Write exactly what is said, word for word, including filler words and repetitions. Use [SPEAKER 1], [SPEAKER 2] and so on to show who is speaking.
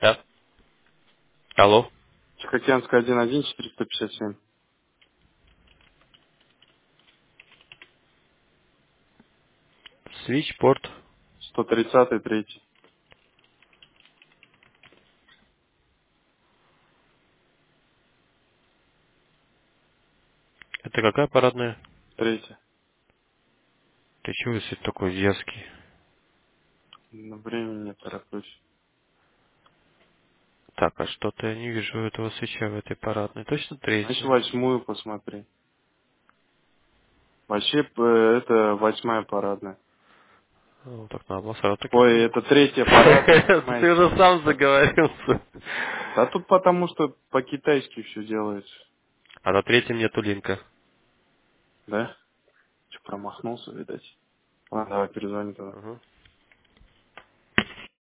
[SPEAKER 1] Да. Алло.
[SPEAKER 2] Тихоокеанская один один четыреста пятьдесят семь.
[SPEAKER 1] Свитчпорт.
[SPEAKER 2] сто тридцатый третий.
[SPEAKER 1] Это какая парадная?
[SPEAKER 2] Третий.
[SPEAKER 1] Ты чего свет такой дерзкий?
[SPEAKER 2] На времени не тороплюсь.
[SPEAKER 1] Так, а что-то я не вижу этого свеча в этой парадной. Точно
[SPEAKER 2] Значит,
[SPEAKER 1] третья?
[SPEAKER 2] восьмую посмотри. Вообще, п- это восьмая парадная.
[SPEAKER 1] Ну, так надо было сразу так и
[SPEAKER 2] Ой,
[SPEAKER 1] сказать.
[SPEAKER 2] это третья парадная,
[SPEAKER 1] Ты
[SPEAKER 2] понимаете?
[SPEAKER 1] уже сам заговорился.
[SPEAKER 2] А тут потому, что по-китайски все делается.
[SPEAKER 1] А на третьем нету линка.
[SPEAKER 2] Да? Че, промахнулся, видать? Ладно, давай перезвони тогда.
[SPEAKER 1] Угу.